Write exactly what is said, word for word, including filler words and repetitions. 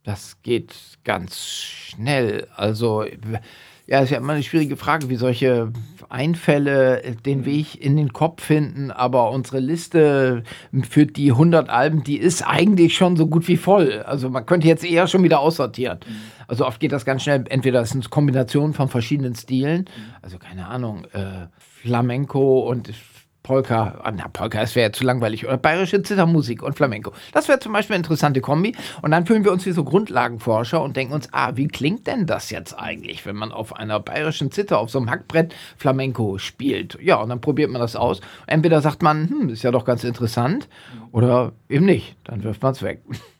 Das geht ganz schnell. Also, ja, ist ja immer eine schwierige Frage, wie solche Einfälle äh, den Weg in den Kopf finden, aber unsere Liste für die hundert Alben, die ist eigentlich schon so gut wie voll. Also, man könnte jetzt eher schon wieder aussortieren. Also, oft geht das ganz schnell. Entweder es sind Kombinationen von verschiedenen Stilen, also keine Ahnung, äh, Flamenco und Polka, ah, na, Polka, das wäre ja zu langweilig. Oder bayerische Zithermusik und Flamenco. Das wäre zum Beispiel eine interessante Kombi. Und dann fühlen wir uns wie so Grundlagenforscher und denken uns, ah, wie klingt denn das jetzt eigentlich, wenn man auf einer bayerischen Zither, auf so einem Hackbrett Flamenco spielt? Ja, und dann probiert man das aus. Entweder sagt man, hm, ist ja doch ganz interessant, oder eben nicht. Dann wirft man es weg.